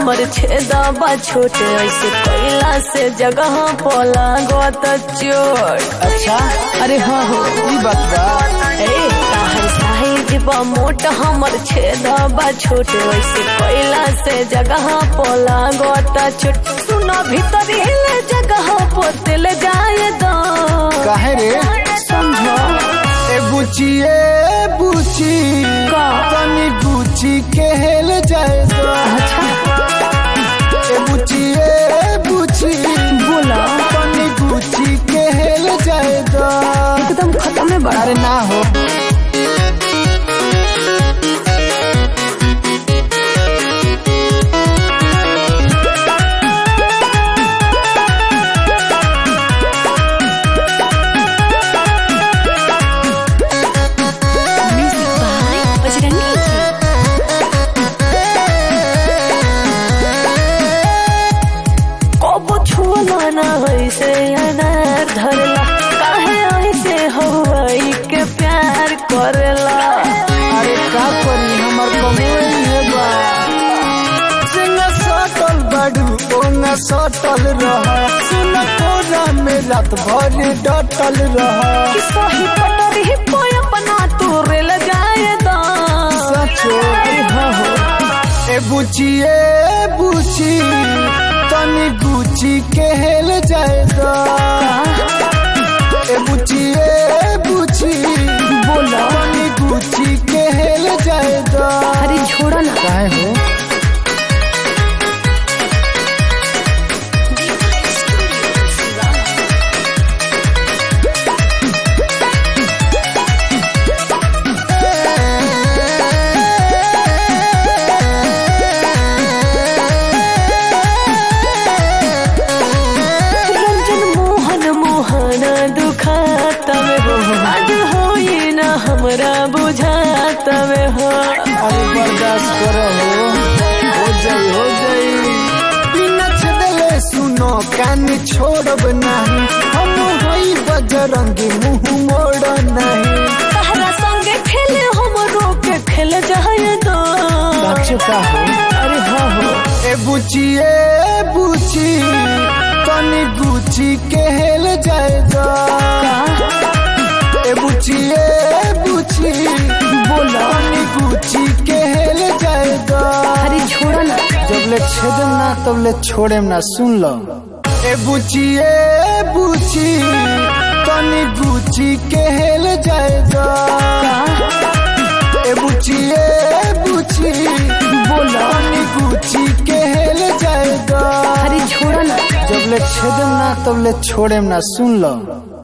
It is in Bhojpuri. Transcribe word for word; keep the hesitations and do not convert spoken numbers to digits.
हमर छेदा बा छोटे ऐसे कैला से जगह पोला गोत चोट। अच्छा अरे हाँ हो ई बात बा। ए ताहर साइज बा मोट हमर छेदा बा छोटे ऐसे कैला से जगह पोला गोत चोट। सुना भीतर हिले जगह पोतल जाए दो। काहे रे? समझो ए बुची ए बुची का तनी गुची के हेल जाए दो। अच्छा ए बुची ए बुची बोला तनी गुची के हेल जाए दो। एकदम खत्म है बड़ा। अरे ना हो ऐसे अनार धरला काहे ऐसे हवाई के प्यार करेला। अरे का करी हमर कमोई है बा। सिंगा सटल बड़ू ओंगा सटल रहा सुन कोरा में रात भर डटल रहा। कि सही पटरी ही पोय अपना तू रेल जाए दा। सचो अरे हाँ हो ए बुची ए बुची तनी गुची के हेल जाए दो। ए बुची ए बुची बोला तनी गुची के हेल जाए दो। अरे छोड़ा ना। काहे हो हमरा बुझाता में हो। अरे बर्दाश्त करो हो जाई हो जाई। बिना छदले सुनो कान छोड़ब नहीं हम होई बजरंगी मुंह मोड़ नहीं। तहरा संगे खेले हमरो के खेल जाए दो। सच का हो अरे हाँ हो ए बुची ए बुची तनी गुची के हेल जाए दो। ए बुची ए बुची बोला तनी गुची के हेल जाए दो। अरे छोड़ा ना। जब ले छेदम ना तब ले छोड़ेम ना सुन लो। ए बुची ए बुची तनी गुची के हेल जाए दो। ए बुची ए बुची बोला तनी गुची के हेल जाए दो। अरे छोड़ा ना। जब ले छेदम ना तब ले छोड़ेम ना सुन लो।